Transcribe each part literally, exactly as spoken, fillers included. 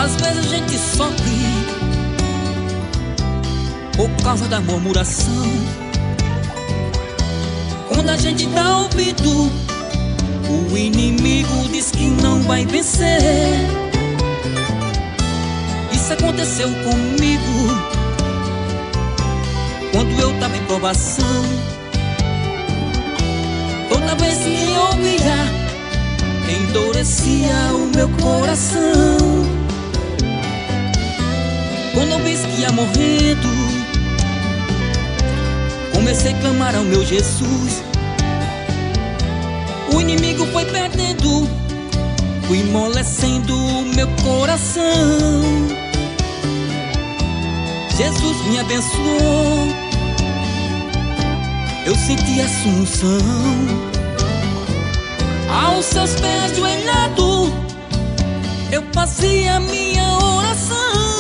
Às vezes a gente sofre por causa da murmuração. Quando a gente dá ouvido, o inimigo diz que não vai vencer. Isso aconteceu comigo quando eu tava em provação. Toda vez que eu ouvia, endurecia o meu coração. Quando eu vi que ia morrendo, comecei a clamar ao meu Jesus. O inimigo foi perdendo, fui amolecendo o meu coração. Jesus me abençoou, eu senti a assunção. Aos seus pés ajoelhado, eu fazia minha oração.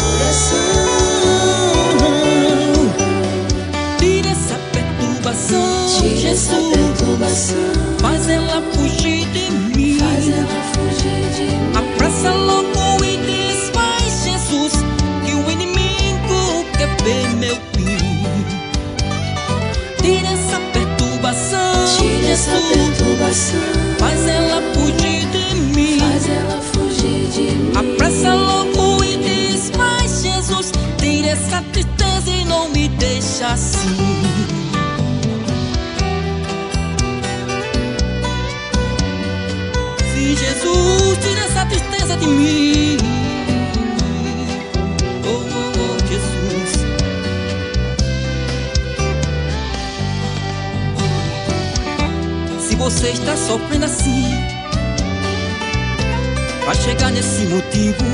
Tira essa perturbação, tira essa perturbação, faz ela fugir de mim, faz ela fugir de mim. Apressa logo e desfaz, Jesus, que o inimigo quer ver meu fim. Tira essa perturbação, tira essa perturbação, faz ela fugir de mim, faz ela fugir de mim. Apressa logo e desfaz, Jesus, tira essa tristeza e não me deixa assim. Sim, Jesus, tira essa tristeza de mim. Oh, oh, oh, Jesus. Se você está sofrendo assim, pra chegar nesse motivo,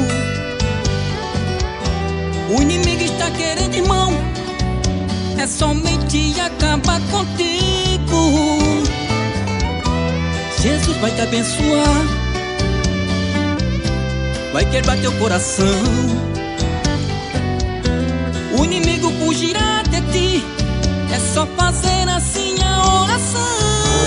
o inimigo está querendo, irmão, é somente acabar contigo. Jesus vai te abençoar, vai quebrar teu coração. O inimigo fugirá de ti, é só fazer assim a oração.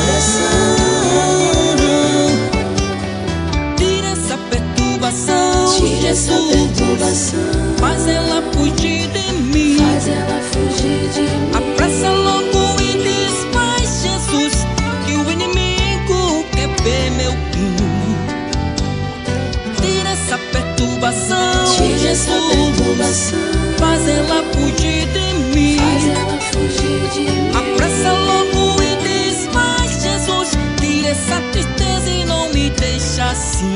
Tira essa perturbação, tira essa perturbação, faz ela fugir de mim, faz ela fugir de mim. Apressa logo e desfaz, Jesus, que o inimigo quer ver meu fim. Tira essa perturbação, tira essa perturbação, faz ela fugir de mim, faz ela fugir de mim. Apressa logo e desfaz, Jesus, tira essa tristeza e não me deixa assim.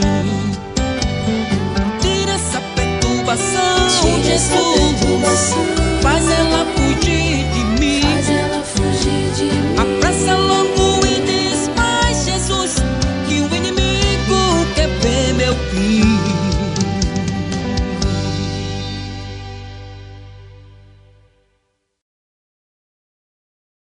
Tira essa perturbação, tira essa Jesus, perturbação, faz ela fugir de mim,